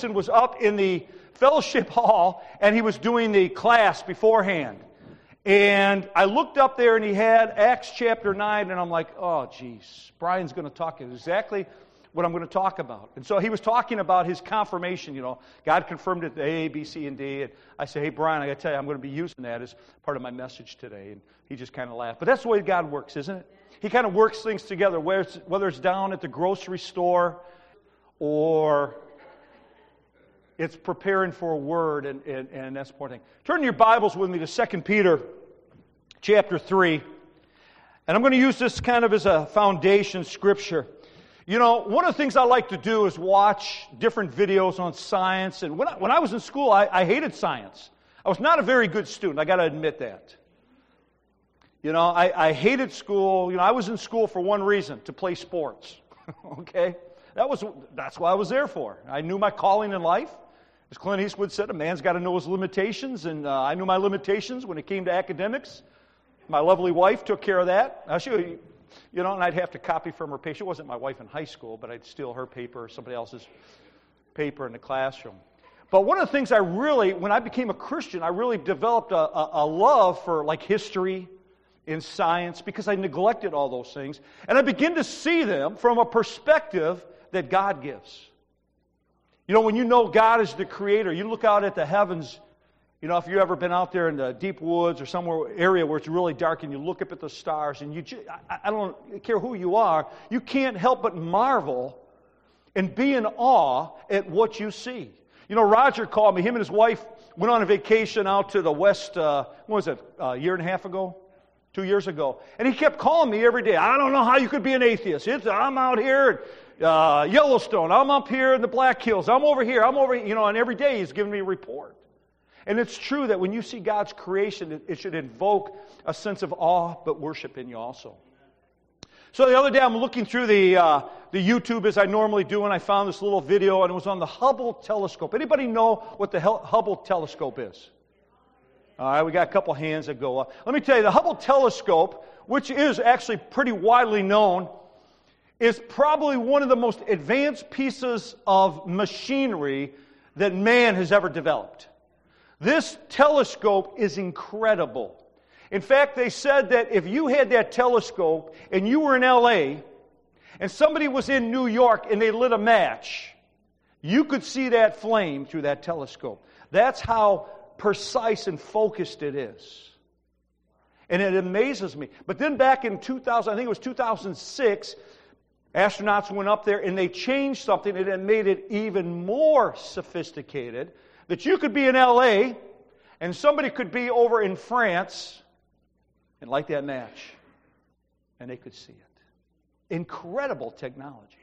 Anderson was up in the fellowship hall, and he was doing the class beforehand. And I looked up there, and he had Acts chapter 9, and I'm like, oh, geez, Brian's going to talk exactly what I'm going to talk about. And so he was talking about his confirmation, God confirmed it, A, B, C, and D. And I said, hey, Brian, I got to tell you, I'm going to be using that as part of my message today. And he just kind of laughed. But that's the way God works, isn't it? He kind of works things together, whether it's down at the grocery store or it's preparing for a word and that's the important thing. Turn your Bibles with me to 2 Peter chapter 3. And I'm going to use this kind of as a foundation scripture. One of the things I like to do is watch different videos on science. And when I was in school, I hated science. I was not a very good student. I got to admit that. I hated school. I was in school for one reason, to play sports. Okay? That's what I was there for. I knew my calling in life. As Clint Eastwood said, a man's got to know his limitations. And I knew my limitations when it came to academics. My lovely wife took care of that. And I'd have to copy from her paper. She wasn't my wife in high school, but I'd steal her paper or somebody else's paper in the classroom. But one of the things when I became a Christian, I really developed a love for history and science because I neglected all those things. And I began to see them from a perspective that God gives. When you know God is the creator, you look out at the heavens. If you've ever been out there in the deep woods or somewhere area where it's really dark and you look up at the stars and I don't care who you are, you can't help but marvel and be in awe at what you see. Roger called me. Him and his wife went on a vacation out to the west, a year and a half ago? 2 years ago. And he kept calling me every day. I don't know how you could be an atheist. I'm out here at Yellowstone. I'm up here in the Black Hills. I'm over here. And every day he's giving me a report. And it's true that when you see God's creation, it should invoke a sense of awe, but worship in you also. So the other day I'm looking through the YouTube as I normally do, and I found this little video, and it was on the Hubble telescope. Anybody know what the Hubble telescope is? All right, we got a couple hands that go up. Let me tell you, the Hubble telescope, which is actually pretty widely known, is probably one of the most advanced pieces of machinery that man has ever developed. This telescope is incredible. In fact, they said that if you had that telescope and you were in L.A. and somebody was in New York and they lit a match, you could see that flame through that telescope. That's how precise and focused it is. And it amazes me. But then back in 2000, I think it was 2006, astronauts went up there and they changed something and it made it even more sophisticated. That you could be in L.A. and somebody could be over in France and light that match. And they could see it. Incredible technology.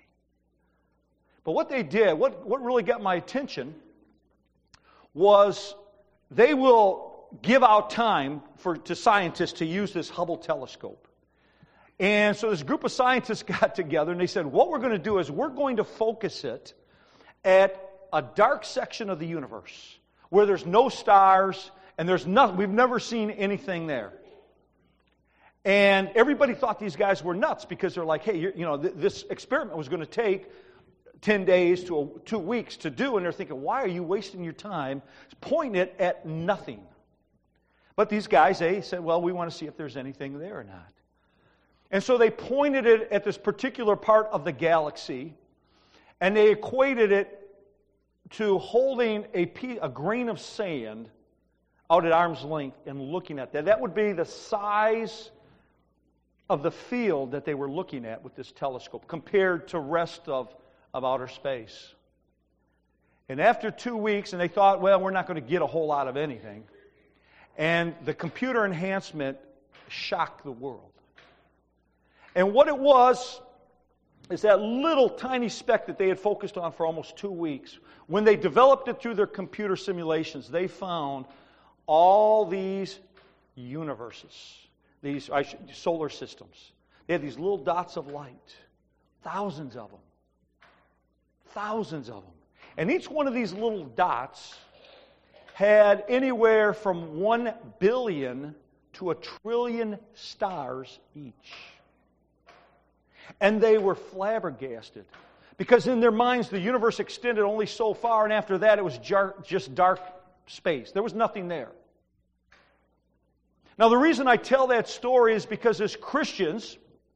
But what they did, what really got my attention was they will give out time to scientists to use this Hubble telescope. And so this group of scientists got together and they said, what we're going to do is we're going to focus it at a dark section of the universe where there's no stars and there's nothing. We've never seen anything there. And everybody thought these guys were nuts because they're like, hey, this experiment was going to take 10 days to 2 weeks to do, and they're thinking, why are you wasting your time pointing it at nothing? But these guys, they said, well, we want to see if there's anything there or not. And so they pointed it at this particular part of the galaxy, and they equated it to holding a grain of sand out at arm's length and looking at that. That would be the size of the field that they were looking at with this telescope compared to rest of outer space. And after 2 weeks, and they thought, well, we're not going to get a whole lot of anything. And the computer enhancement shocked the world. And what it was is that little tiny speck that they had focused on for almost 2 weeks. When they developed it through their computer simulations, they found all these universes, these solar systems. They had these little dots of light, thousands of them. Thousands of them. And each one of these little dots had anywhere from 1 billion to 1 trillion stars each. And they were flabbergasted Because in their minds, the universe extended only so far, and after that, it was just dark space. There was nothing there. Now, the reason I tell that story is because as Christians,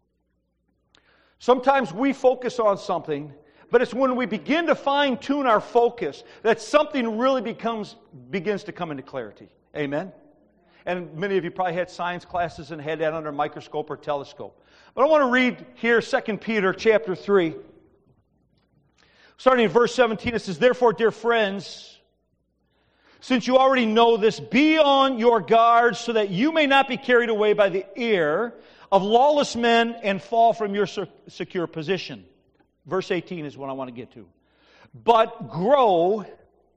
sometimes we focus on something, but it's when we begin to fine-tune our focus that something really begins to come into clarity. Amen? And many of you probably had science classes and had that under a microscope or telescope. But I want to read here 2 Peter chapter 3. Starting in verse 17, it says, "Therefore, dear friends, since you already know this, be on your guard so that you may not be carried away by the error of lawless men and fall from your secure position." Verse 18 is what I want to get to. "But grow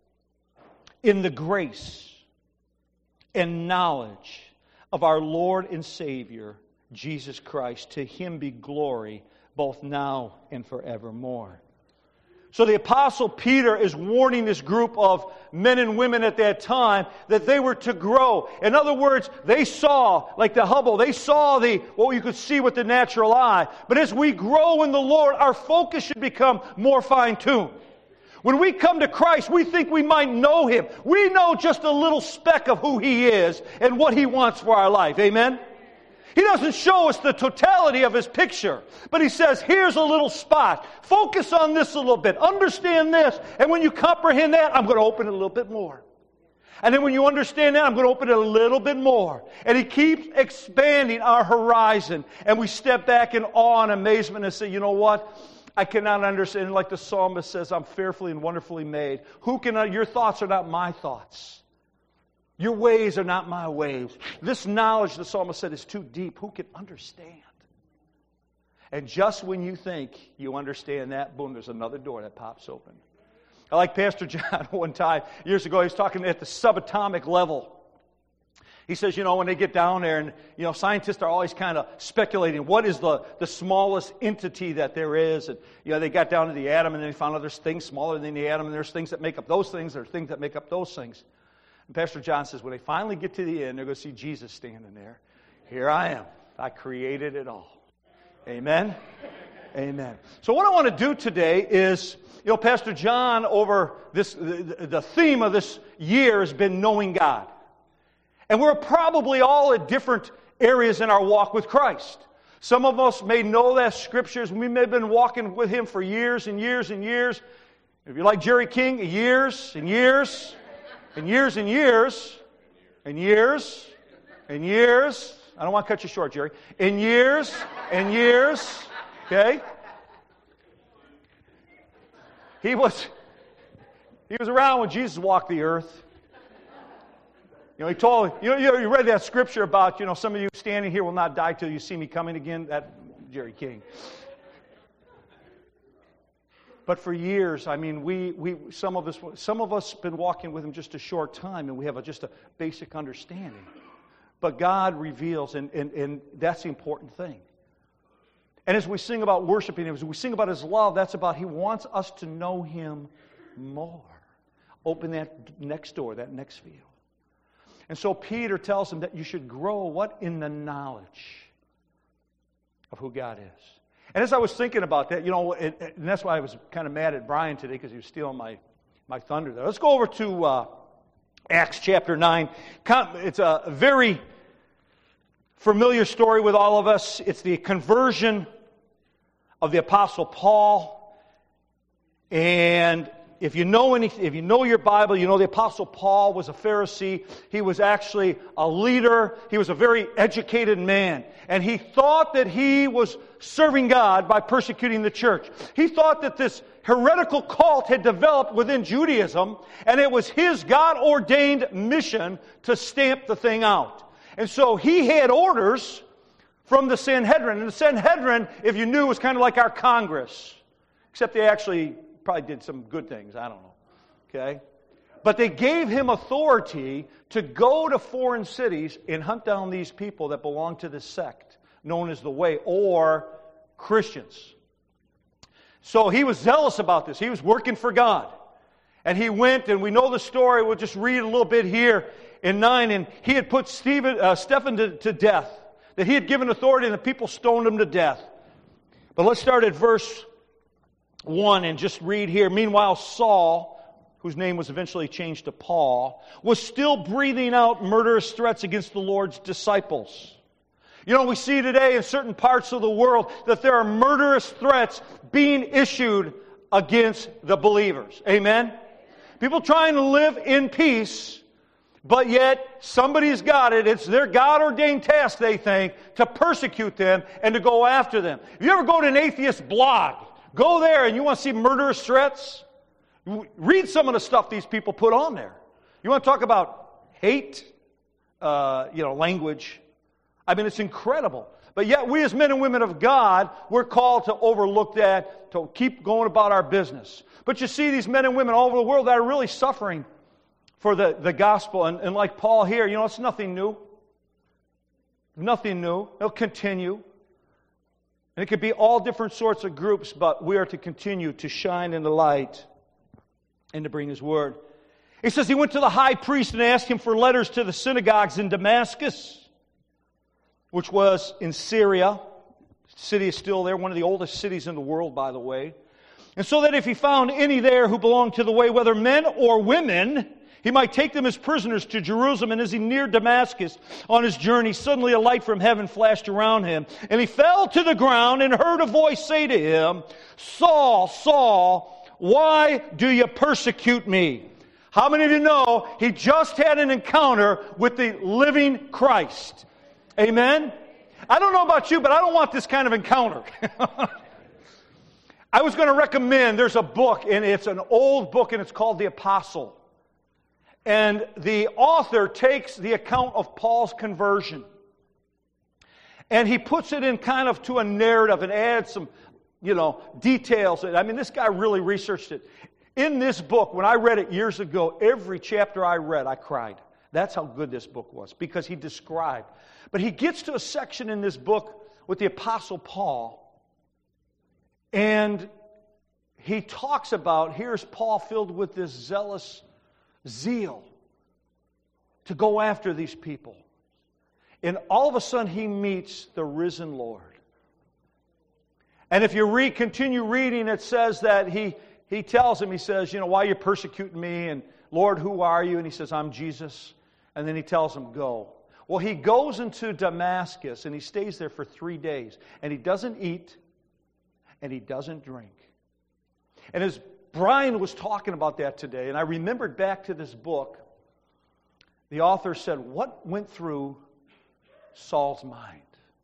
in the grace and knowledge of our Lord and Savior, Jesus Christ. To Him be glory both now and forevermore." So the Apostle Peter is warning this group of men and women at that time that they were to grow. In other words, they saw, like the Hubble, they saw what you could see with the natural eye. But as we grow in the Lord, our focus should become more fine-tuned. When we come to Christ, we think we might know Him. We know just a little speck of who He is and what He wants for our life. Amen? He doesn't show us the totality of His picture, but He says, here's a little spot. Focus on this a little bit. Understand this. And when you comprehend that, I'm going to open it a little bit more. And then when you understand that, I'm going to open it a little bit more. And He keeps expanding our horizon. And we step back in awe and amazement and say, you know what? I cannot understand. Like the psalmist says, I'm fearfully and wonderfully made. Your thoughts are not my thoughts. Your ways are not my ways. This knowledge, the psalmist said, is too deep. Who can understand? And just when you think you understand that, boom, there's another door that pops open. I like Pastor John one time, years ago, he was talking at the subatomic level. He says, when they get down there, and, scientists are always kind of speculating, what is the smallest entity that there is? And, they got down to the atom, and then they found out there's things smaller than the atom, and there's things that make up those things, there's things that make up those things. And Pastor John says, when they finally get to the end, they're going to see Jesus standing there. Here I am. I created it all. Amen? Amen. So what I want to do today is, Pastor John, over this, the theme of this year has been knowing God. And we're probably all at different areas in our walk with Christ. Some of us may know that scriptures. We may have been walking with Him for years and years and years. If you're like Jerry King, years and years. And years and years, and years, and years. I don't want to cut you short, Jerry. And years, and years. Okay? He was around when Jesus walked the earth. He told, you read that scripture about, some of you standing here will not die till you see me coming again. That Jerry King. But for years, some of us been walking with Him just a short time, and we have just a basic understanding. But God reveals, and that's the important thing. And as we sing about worshiping Him, as we sing about His love, that's about He wants us to know Him more. Open that next door, that next field. And so Peter tells him that you should grow, what? In the knowledge of who God is. And as I was thinking about that, and that's why I was kind of mad at Brian today, because he was stealing my thunder there. Let's go over to Acts chapter 9. It's a very familiar story with all of us. It's the conversion of the Apostle Paul. And if you know your Bible, you know the Apostle Paul was a Pharisee. He was actually a leader. He was a very educated man. And he thought that he was serving God by persecuting the church. He thought that this heretical cult had developed within Judaism, and it was his God-ordained mission to stamp the thing out. And so he had orders from the Sanhedrin. And the Sanhedrin, if you knew, was kind of like our Congress. Except they actually probably did some good things. I don't know. Okay? But they gave him authority to go to foreign cities and hunt down these people that belong to this sect known as the Way, or Christians. So he was zealous about this. He was working for God. And he went, and we know the story. We'll just read a little bit here in 9. And he had put Stephen to death. That he had given authority, and the people stoned him to death. But let's start at verse 1 and just read here. Meanwhile, Saul, whose name was eventually changed to Paul, was still breathing out murderous threats against the Lord's disciples. You know, we see today in certain parts of the world that there are murderous threats being issued against the believers. Amen? People trying to live in peace, but yet somebody's got it. It's their God-ordained task, they think, to persecute them and to go after them. If you ever go to an atheist blog, go there and you want to see murderous threats, read some of the stuff these people put on there. You want to talk about hate, language. I mean, it's incredible. But yet we as men and women of God, we're called to overlook that, to keep going about our business. But you see these men and women all over the world that are really suffering for the gospel. And like Paul here, it's nothing new. Nothing new. It'll continue. And it could be all different sorts of groups, but we are to continue to shine in the light and to bring His Word. He says he went to the high priest and asked him for letters to the synagogues in Damascus, which was in Syria. The city is still there, one of the oldest cities in the world, by the way. And so that if he found any there who belonged to the way, whether men or women, he might take them as prisoners to Jerusalem. And as he neared Damascus on his journey, suddenly a light from heaven flashed around him. And he fell to the ground and heard a voice say to him, "Saul, Saul, why do you persecute me?" How many of you know he just had an encounter with the living Christ? Amen? I don't know about you, but I don't want this kind of encounter. I was going to recommend, there's a book, and it's an old book, and it's called The Apostle. And the author takes the account of Paul's conversion, and he puts it in kind of to a narrative and adds some, details. I mean, this guy really researched it. In this book, when I read it years ago, every chapter I read, I cried. That's how good this book was, because he described. But he gets to a section in this book with the Apostle Paul, and he talks about, here's Paul filled with this zealous zeal to go after these people. And all of a sudden he meets the risen Lord. And if you continue reading, it says that he tells him, he says, why are you persecuting me? And Lord, who are you? And he says, I'm Jesus. And then he tells him, go. Well, he goes into Damascus and he stays there for 3 days. And he doesn't eat and he doesn't drink. And as Brian was talking about that today, and I remembered back to this book, the author said, what went through Saul's mind?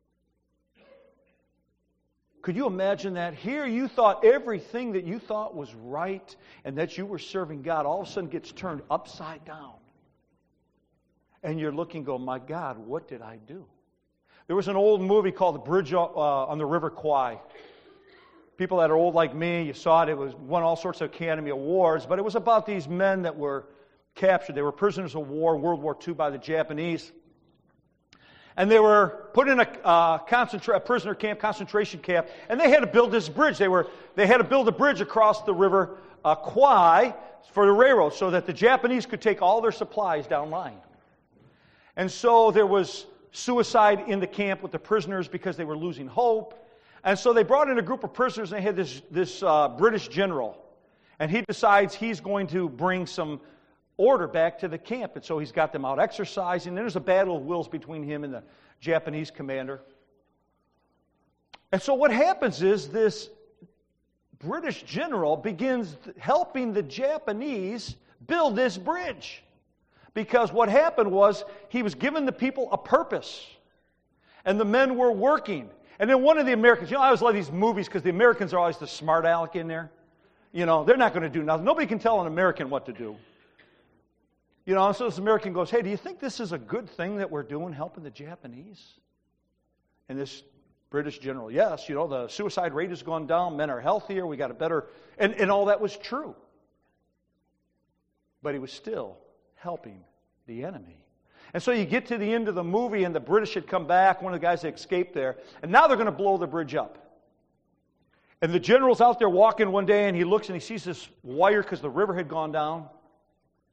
Could you imagine that? Here you thought everything that you thought was right and that you were serving God all of a sudden gets turned upside down. And you're looking, go, my God, what did I do? There was an old movie called The Bridge on the River Kwai. People that are old like me, you saw it. It won all sorts of Academy Awards. But it was about these men that were captured. They were prisoners of war, World War II, by the Japanese. And they were put in a prisoner camp, concentration camp, and they had to build this bridge. They had to build a bridge across the river Kwai for the railroad so that the Japanese could take all their supplies down line. And so there was suicide in the camp with the prisoners because they were losing hope. And so they brought in a group of prisoners, and they had this British general. And he decides he's going to bring some order back to the camp. And so he's got them out exercising. And there's a battle of wills between him and the Japanese commander. And so what happens is this British general begins helping the Japanese build this bridge. Because what happened was he was giving the people a purpose. And the men were working. And then one of the Americans, I always love these movies because the Americans are always the smart aleck in there. They're not going to do nothing. Nobody can tell an American what to do. And so this American goes, hey, do you think this is a good thing that we're doing, helping the Japanese? And this British general, yes, the suicide rate has gone down, men are healthier, we got a better, and all that was true. But he was still helping the enemy. And so you get to the end of the movie, and the British had come back, one of the guys that escaped there, and now they're going to blow the bridge up. And the general's out there walking one day, and he looks and he sees this wire because the river had gone down.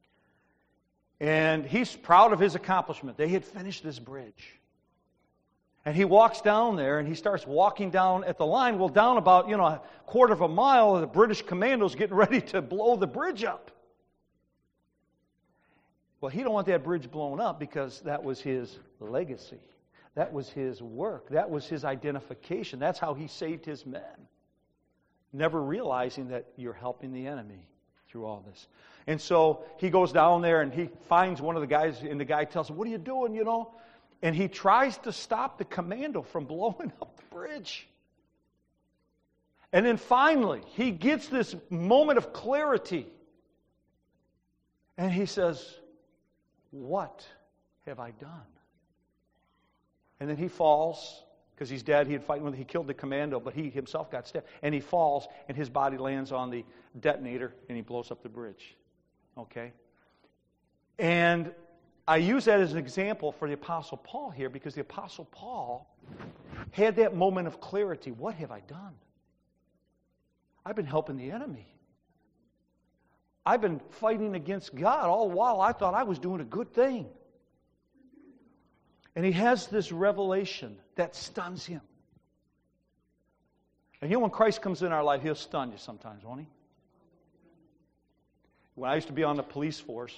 And he's proud of his accomplishment. They had finished this bridge. And he walks down there, and he starts walking down at the line. Well, down about, a quarter of a mile, the British commandos getting ready to blow the bridge up. Well, he don't want that bridge blown up because that was his legacy. That was his work. That was his identification. That's how he saved his men. Never realizing that you're helping the enemy through all this. And so he goes down there and he finds one of the guys, and the guy tells him, "What are you doing, And he tries to stop the commando from blowing up the bridge. And then finally, he gets this moment of clarity. And he says, "What have I done?" And then he falls, because he's dead. He killed the commando, but he himself got stabbed. And he falls, and his body lands on the detonator, and he blows up the bridge. Okay? And I use that as an example for the Apostle Paul here, because the Apostle Paul had that moment of clarity. What have I done? I've been helping the enemy. I've been fighting against God all the while. I thought I was doing a good thing. And he has this revelation that stuns him. And when Christ comes in our life, He'll stun you sometimes, won't He? When I used to be on the police force,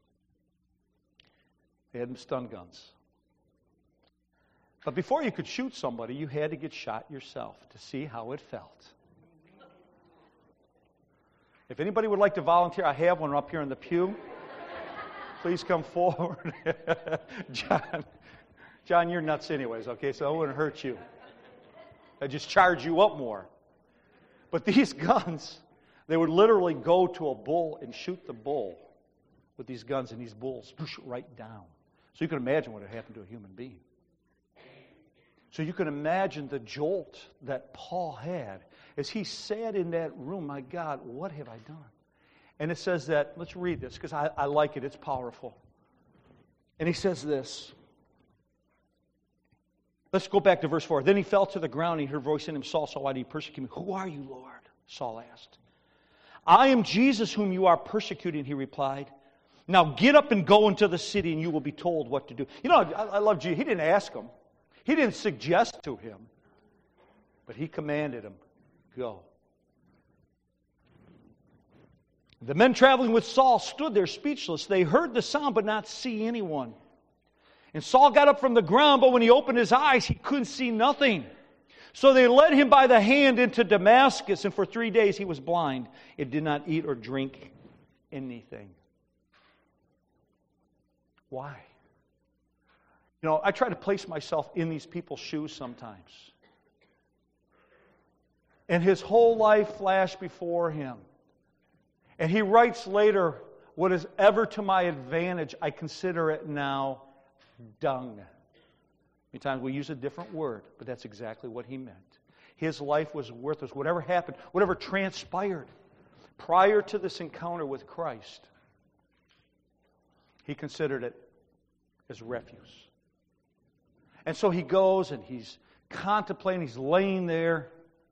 they had stun guns. But before you could shoot somebody, you had to get shot yourself to see how it felt. If anybody would like to volunteer, I have one up here in the pew. Please come forward. John, you're nuts anyways, okay? So I wouldn't hurt you. I'd just charge you up more. But these guns, they would literally go to a bull and shoot the bull with these guns, and these bulls push right down. So you can imagine what had happened to a human being. So you can imagine the jolt that Paul had as he sat in that room. My God, what have I done? And it says that, let's read this because I like it, it's powerful. And he says this. Let's go back to verse 4. Then he fell to the ground and he heard a voice in him, "Saul, Saul, why do you persecute me?" "Who are you, Lord?" Saul asked. "I am Jesus whom you are persecuting," he replied. "Now get up and go into the city and you will be told what to do." I love Jesus. He didn't ask him. He didn't suggest to him. But he commanded him, "Go." The men traveling with Saul stood there speechless. They heard the sound but not see anyone. And Saul got up from the ground, but when he opened his eyes, he couldn't see nothing. So they led him by the hand into Damascus, and for 3 days he was blind and did not eat or drink anything. Why? I try to place myself in these people's shoes sometimes. And his whole life flashed before him. And he writes later, "What is ever to my advantage, I consider it now dung." Many times we use a different word, but that's exactly what he meant. His life was worthless. Whatever happened, whatever transpired prior to this encounter with Christ, he considered it as refuse. And so he goes and he's contemplating, he's laying there.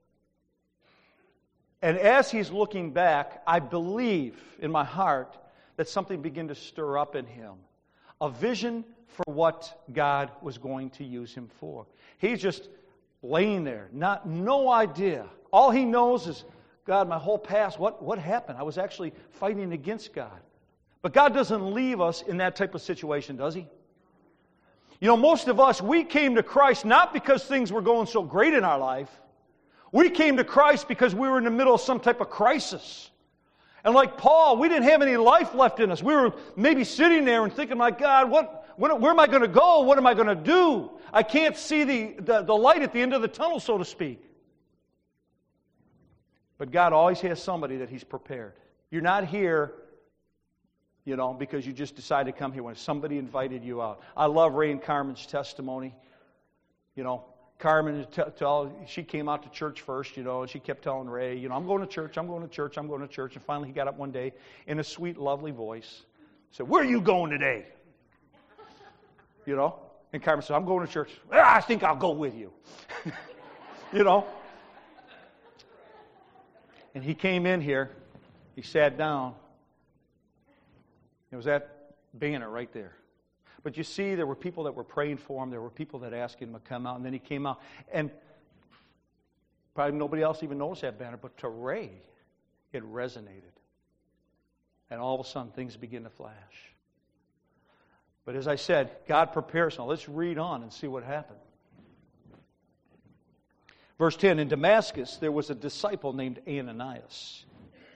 And as he's looking back, I believe in my heart that something began to stir up in him. A vision for what God was going to use him for. He's just laying there, no idea. All he knows is, God, my whole past, what happened? I was actually fighting against God. But God doesn't leave us in that type of situation, does He? Most of us, we came to Christ not because things were going so great in our life. We came to Christ because we were in the middle of some type of crisis. And like Paul, we didn't have any life left in us. We were maybe sitting there and thinking, my God, where am I going to go? What am I going to do? I can't see the light at the end of the tunnel, so to speak. But God always has somebody that He's prepared. You're not here, because you just decided to come here when somebody invited you out. I love Ray and Carmen's testimony. Carmen, she came out to church first, and she kept telling Ray, I'm going to church, I'm going to church, I'm going to church. And finally he got up one day in a sweet, lovely voice, said, "Where are you going today?" And Carmen said, "I'm going to church." "I think I'll go with you." And he came in here, he sat down. It was that banner right there. But you see, there were people that were praying for him. There were people that asked him to come out. And then he came out. And probably nobody else even noticed that banner. But to Ray, it resonated. And all of a sudden, things begin to flash. But as I said, God prepares. Now, let's read on and see what happened. Verse 10, in Damascus, there was a disciple named Ananias.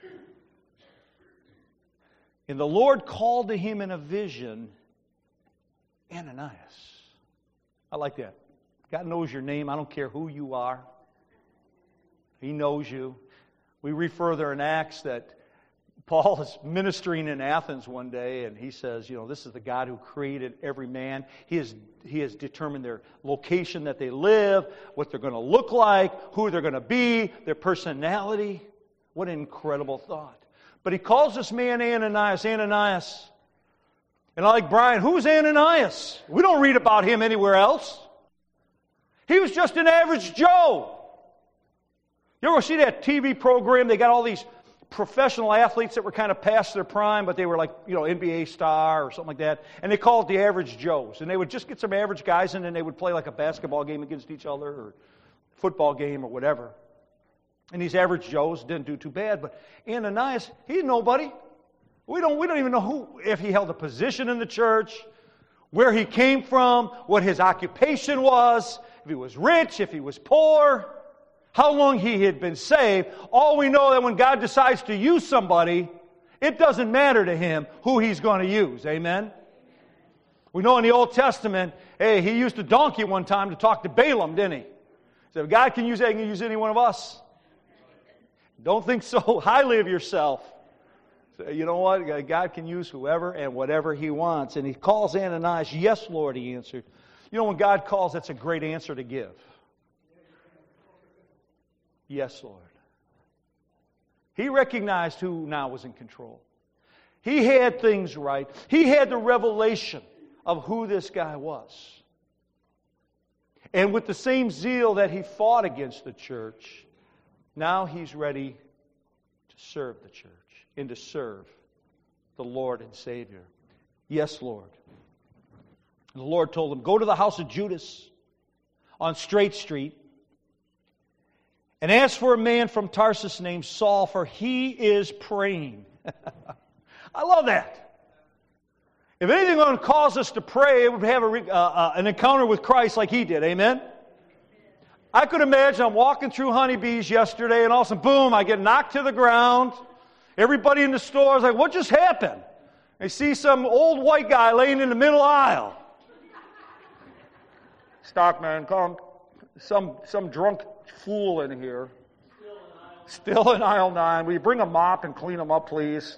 And the Lord called to him in a vision, Ananias. I like that. God knows your name. I don't care who you are. He knows you. We read further in Acts that Paul is ministering in Athens one day, and he says, this is the God who created every man. He has determined their location that they live, what they're going to look like, who they're going to be, their personality. What an incredible thought. But he calls this man Ananias. And I like Brian, who's Ananias? We don't read about him anywhere else. He was just an average Joe. You ever see that TV program? They got all these professional athletes that were kind of past their prime, but they were like, NBA star or something like that. And they called it the average Joes. And they would just get some average guys in and they would play like a basketball game against each other or football game or whatever. And these average Joes didn't do too bad. But Ananias, he's nobody. We don't even know if he held a position in the church, where he came from, what his occupation was, if he was rich, if he was poor, how long he had been saved. All we know that when God decides to use somebody, it doesn't matter to him who he's going to use. Amen? We know in the Old Testament, he used a donkey one time to talk to Balaam, didn't he? So if God can use that, he can use any one of us. Don't think so highly of yourself. So, you know what? God can use whoever and whatever he wants. And he calls Ananias. Yes, Lord, he answered. When God calls, that's a great answer to give. Yes, Lord. He recognized who now was in control. He had things right. He had the revelation of who this guy was. And with the same zeal that he fought against the church, now he's ready to serve the church and to serve the Lord and Savior. Yes, Lord. And the Lord told him, go to the house of Judas on Straight Street and ask for a man from Tarsus named Saul, for he is praying. I love that. If anything going to cause us to pray, it would have an encounter with Christ like he did. Amen? I could imagine I'm walking through Honeybees yesterday, and all of a sudden, boom, I get knocked to the ground. Everybody in the store is like, what just happened? They see some old white guy laying in the middle aisle. Stockman, come. Some drunk fool in here. Still in aisle 9. Will you bring a mop and clean him up, please?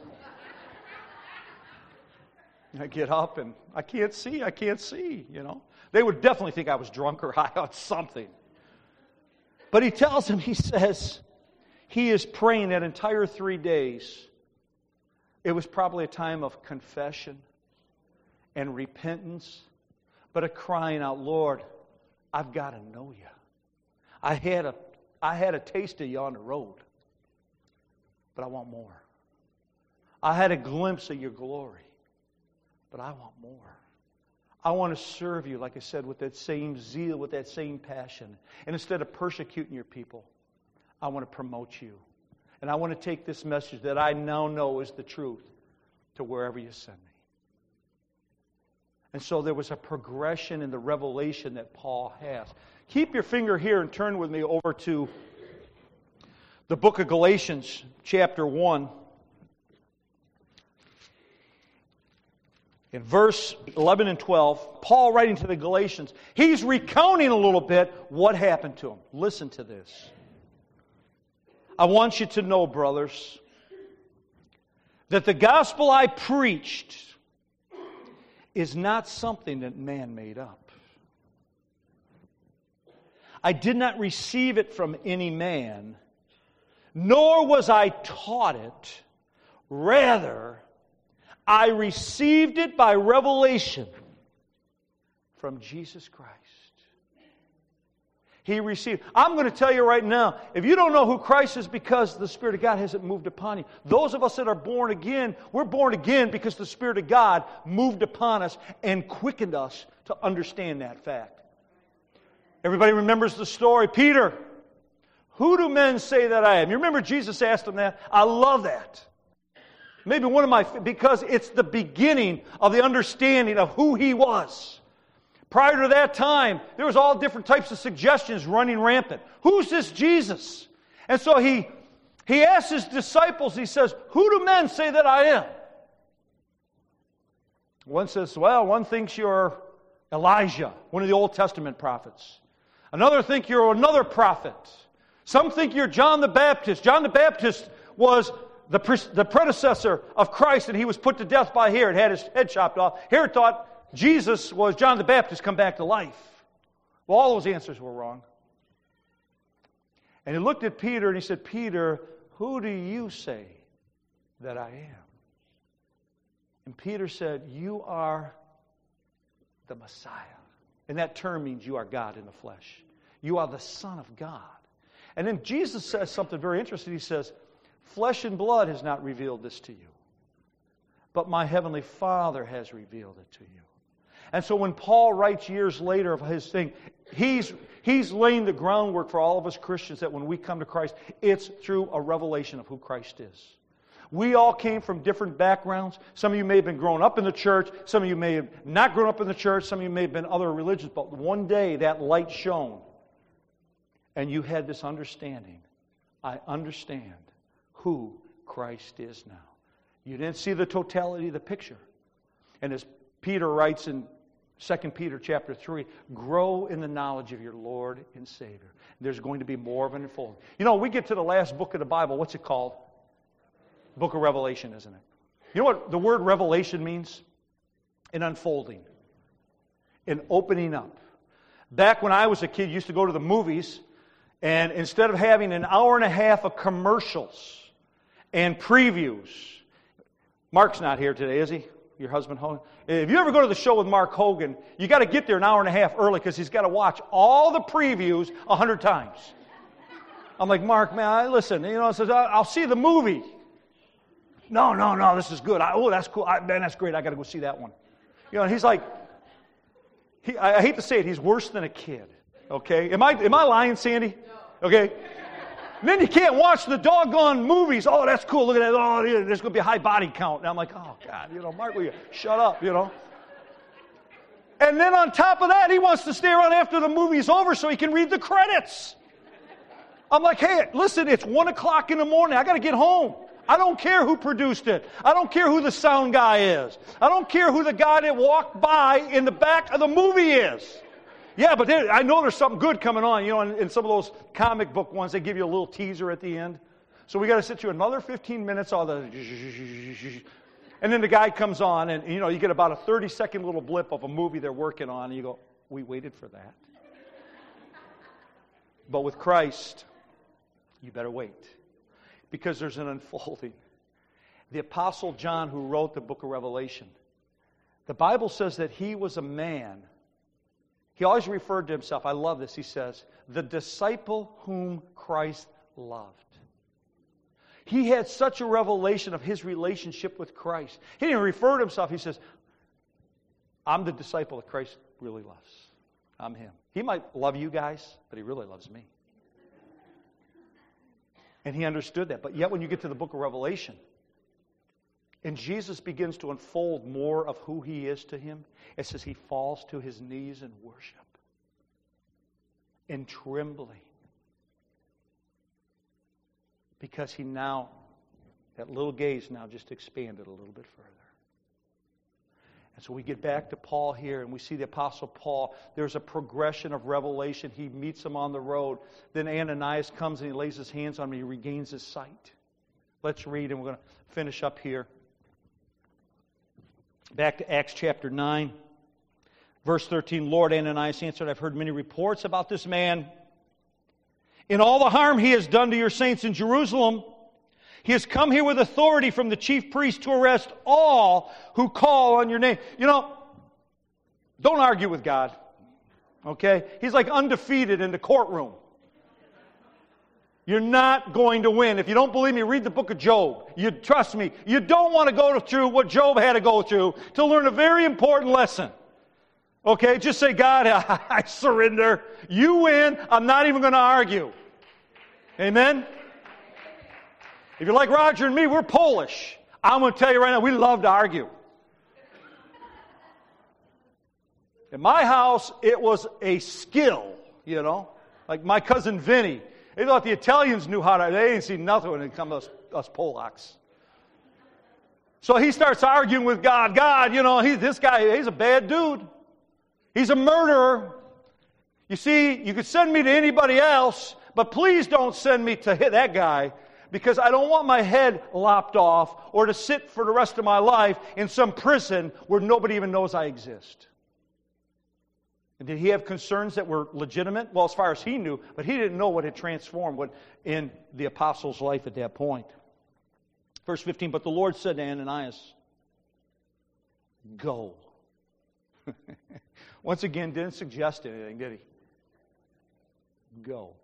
I get up and I can't see. They would definitely think I was drunk or high on something. But he tells him, he says, he is praying that entire 3 days. It was probably a time of confession and repentance, but a crying out, Lord, I've got to know you. I had a taste of you on the road, but I want more. I had a glimpse of your glory, but I want more. I want to serve you, like I said, with that same zeal, with that same passion. And instead of persecuting your people, I want to promote you. And I want to take this message that I now know is the truth to wherever you send me. And so there was a progression in the revelation that Paul has. Keep your finger here and turn with me over to the book of Galatians, chapter 1. In verse 11 and 12, Paul writing to the Galatians, he's recounting a little bit what happened to him. Listen to this. I want you to know, brothers, that the gospel I preached is not something that man made up. I did not receive it from any man, nor was I taught it. Rather, I received it by revelation from Jesus Christ. He received. I'm going to tell you right now, if you don't know who Christ is because the Spirit of God hasn't moved upon you, those of us that are born again, we're born again because the Spirit of God moved upon us and quickened us to understand that fact. Everybody remembers the story. Peter, who do men say that I am? You remember Jesus asked him that? I love that. Maybe one of my, because it's the beginning of the understanding of who He was. Prior to that time, there was all different types of suggestions running rampant. Who's this Jesus? And so he asks His disciples, He says, who do men say that I am? One says, well, one thinks you're Elijah, one of the Old Testament prophets. Another think you're another prophet. Some think you're John the Baptist. John the Baptist was the predecessor of Christ, and he was put to death by Herod, had his head chopped off. Herod thought Jesus was John the Baptist come back to life. Well, all those answers were wrong. And He looked at Peter and He said, Peter, who do you say that I am? And Peter said, you are the Messiah. And that term means you are God in the flesh. You are the Son of God. And then Jesus says something very interesting. He says, flesh and blood has not revealed this to you, but my heavenly Father has revealed it to you. And so when Paul writes years later of his thing, he's laying the groundwork for all of us Christians that when we come to Christ, it's through a revelation of who Christ is. We all came from different backgrounds. Some of you may have been growing up in the church. Some of you may have not grown up in the church. Some of you may have been other religions. But one day that light shone and you had this understanding. I understand who Christ is now. You didn't see the totality of the picture. And as Peter writes in 2 Peter chapter 3, grow in the knowledge of your Lord and Savior. There's going to be more of an unfolding. You know, we get to the last book of the Bible. What's it called? Book of Revelation, isn't it? You know what the word revelation means? An unfolding. An opening up. Back when I was a kid, I used to go to the movies, and instead of having an hour and a half of commercials and previews, Mark's not here today, is he? Your husband, Hogan? If you ever go to the show with Mark Hogan, you got to get there an hour and a half early because he's got to watch all the previews 100 times. I'm like, Mark, man, listen, you know, says I'll see the movie. No, this is good. Oh, that's cool. Man, that's great. I got to go see that one. You know, and he's like, I hate to say it, he's worse than a kid. Okay, am I lying, Sandy? Okay. And then you can't watch the doggone movies. Oh, that's cool. Look at that. Oh, there's going to be a high body count. And I'm like, oh, God, you know, Mark, will you shut up, you know? And then on top of that, he wants to stay around after the movie's over so he can read the credits. I'm like, hey, listen, it's 1 o'clock in the morning. I got to get home. I don't care who produced it. I don't care who the sound guy is. I don't care who the guy that walked by in the back of the movie is. Yeah, but I know there's something good coming on. You know, in some of those comic book ones, they give you a little teaser at the end. So we got to sit through another 15 minutes, all the... And then the guy comes on, and you know, you get about a 30-second little blip of a movie they're working on, and you go, we waited for that. But with Christ, you better wait. Because there's an unfolding. The Apostle John, who wrote the book of Revelation, the Bible says that he was a man. He always referred to himself, I love this, he says, the disciple whom Christ loved. He had such a revelation of his relationship with Christ. He didn't refer to himself, he says, I'm the disciple that Christ really loves. I'm him. He might love you guys, but he really loves me. And he understood that. But yet when you get to the book of Revelation, and Jesus begins to unfold more of who he is to him, it says he falls to his knees in worship, in trembling. Because he now, that little gaze now just expanded a little bit further. And so we get back to Paul here, and we see the Apostle Paul. There's a progression of revelation. He meets him on the road. Then Ananias comes and he lays his hands on him and he regains his sight. Let's read, and we're going to finish up here. Back to Acts chapter 9, verse 13. Lord, Ananias answered, I've heard many reports about this man. In all the harm he has done to your saints in Jerusalem, he has come here with authority from the chief priest to arrest all who call on your name. You know, don't argue with God. Okay? He's like undefeated in the courtroom. You're not going to win. If you don't believe me, read the book of Job. Trust me, you don't want to go through what Job had to go through to learn a very important lesson. Okay? Just say, God, I surrender. You win. I'm not even going to argue. Amen? If you're like Roger and me, we're Polish. I'm going to tell you right now, we love to argue. In my house, it was a skill, you know. Like my cousin Vinny. They thought the Italians knew how to, they ain't seen nothing when it comes to us Polacks. So he starts arguing with God. God, you know, this guy, he's a bad dude. He's a murderer. You see, you could send me to anybody else, but please don't send me to hit that guy, because I don't want my head lopped off or to sit for the rest of my life in some prison where nobody even knows I exist. And did he have concerns that were legitimate? Well, as far as he knew, but he didn't know what had transformed in the apostle's life at that point. Verse 15, but the Lord said to Ananias, go. Once again, didn't suggest anything, did he? Go.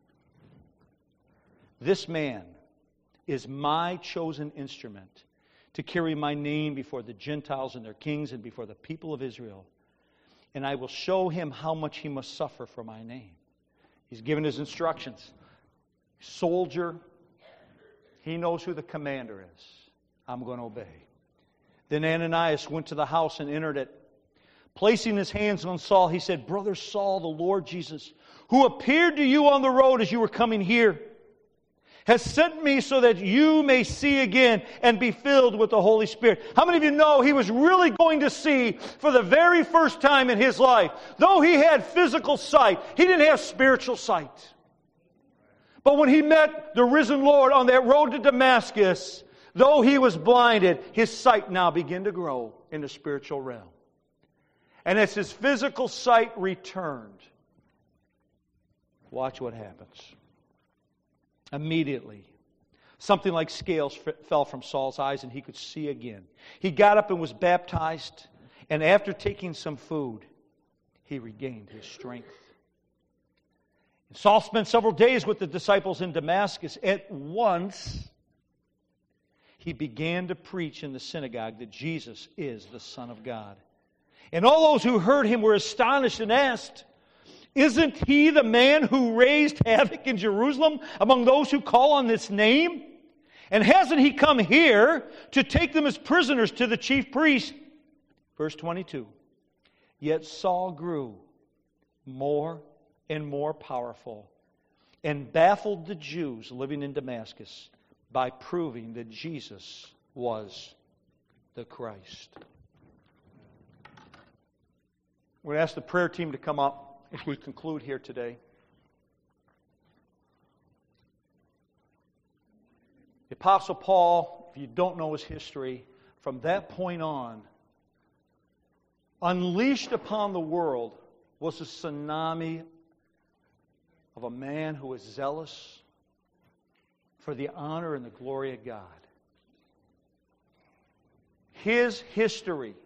This man is my chosen instrument to carry my name before the Gentiles and their kings and before the people of Israel. And I will show him how much he must suffer for my name. He's given his instructions. Soldier, he knows who the commander is. I'm going to obey. Then Ananias went to the house and entered it. Placing his hands on Saul, he said, Brother Saul, the Lord Jesus, who appeared to you on the road as you were coming here, has sent me so that you may see again and be filled with the Holy Spirit. How many of you know he was really going to see for the very first time in his life? Though he had physical sight, he didn't have spiritual sight. But when he met the risen Lord on that road to Damascus, though he was blinded, his sight now began to grow in the spiritual realm. And as his physical sight returned, watch what happens. Immediately, something like scales fell from Saul's eyes and he could see again. He got up and was baptized, and after taking some food, he regained his strength. And Saul spent several days with the disciples in Damascus. At once, he began to preach in the synagogue that Jesus is the Son of God. And all those who heard him were astonished and asked, isn't he the man who raised havoc in Jerusalem among those who call on this name? And hasn't he come here to take them as prisoners to the chief priest? Verse 22. Yet Saul grew more and more powerful and baffled the Jews living in Damascus by proving that Jesus was the Christ. We're going to ask the prayer team to come up as we conclude here today. The Apostle Paul, if you don't know his history, from that point on, unleashed upon the world was a tsunami of a man who was zealous for the honor and the glory of God. His history,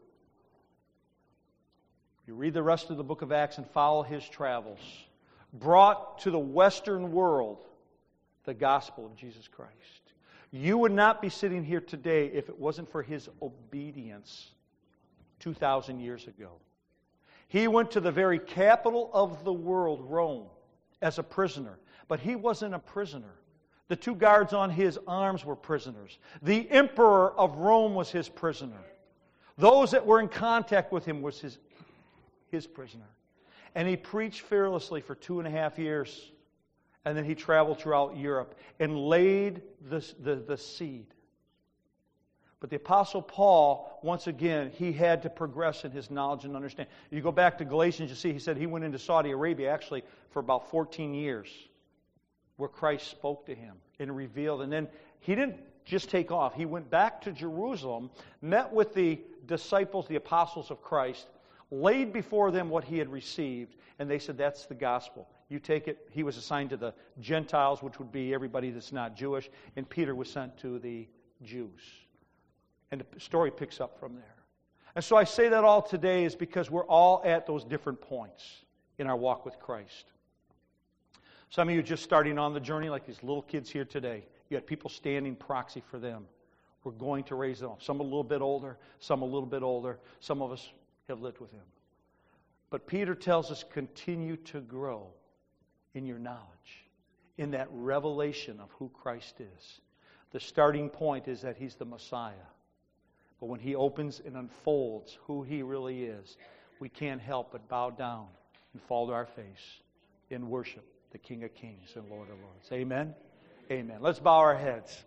you read the rest of the book of Acts and follow his travels, brought to the Western world the gospel of Jesus Christ. You would not be sitting here today if it wasn't for his obedience 2,000 years ago. He went to the very capital of the world, Rome, as a prisoner. But he wasn't a prisoner. The two guards on his arms were prisoners. The emperor of Rome was his prisoner. Those that were in contact with him was his prisoner. And he preached fearlessly for 2.5 years. And then he traveled throughout Europe and laid the seed. But the Apostle Paul, once again, he had to progress in his knowledge and understanding. You go back to Galatians, you see, he said he went into Saudi Arabia actually for about 14 years, where Christ spoke to him and revealed. And then he didn't just take off. He went back to Jerusalem, met with the disciples, the apostles of Christ, laid before them what he had received, and they said, that's the gospel. You take it. He was assigned to the Gentiles, which would be everybody that's not Jewish, and Peter was sent to the Jews. And the story picks up from there. And so I say that all today is because we're all at those different points in our walk with Christ. Some of you are just starting on the journey, like these little kids here today. You had people standing proxy for them. We're going to raise them up. Some a little bit older, some a little bit older. Some of us have lived with Him. But Peter tells us, continue to grow in your knowledge, in that revelation of who Christ is. The starting point is that He's the Messiah. But when He opens and unfolds who He really is, we can't help but bow down and fall to our face in worship the King of Kings and Lord of Lords. Amen? Amen. Let's bow our heads.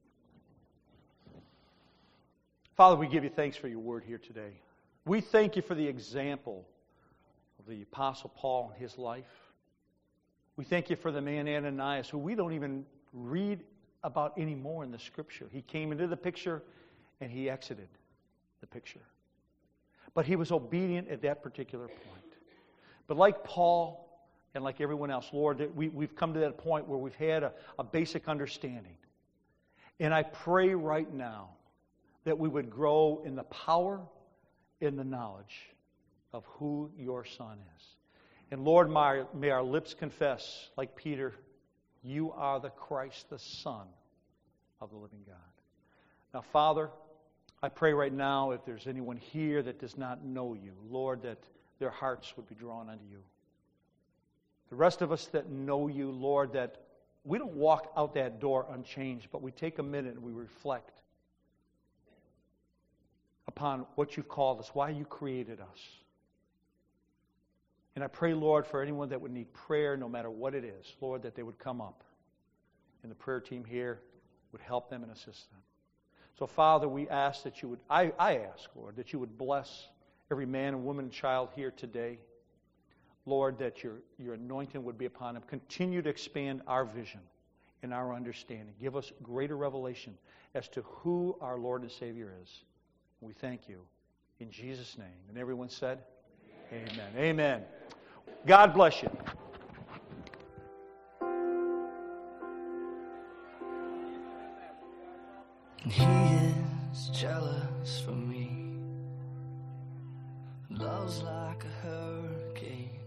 Father, we give You thanks for Your word here today. We thank You for the example of the Apostle Paul and his life. We thank You for the man Ananias, who we don't even read about anymore in the Scripture. He came into the picture and he exited the picture. But he was obedient at that particular point. But like Paul and like everyone else, Lord, that we've come to that point where we've had a basic understanding. And I pray right now that we would grow in the power, in the knowledge of who Your Son is. And Lord, may our lips confess, like Peter, You are the Christ, the Son of the living God. Now, Father, I pray right now if there's anyone here that does not know You, Lord, that their hearts would be drawn unto You. The rest of us that know You, Lord, that we don't walk out that door unchanged, but we take a minute and we reflect upon what You've called us, why You created us. And I pray, Lord, for anyone that would need prayer, no matter what it is, Lord, that they would come up. And the prayer team here would help them and assist them. So, Father, we ask that You would, I ask, Lord, that You would bless every man and woman and child here today. Lord, that Your anointing would be upon them. Continue to expand our vision and our understanding. Give us greater revelation as to who our Lord and Savior is. We thank You in Jesus' name. And everyone said, Amen. Amen. God bless you. He is jealous for me. Love's like a hurricane.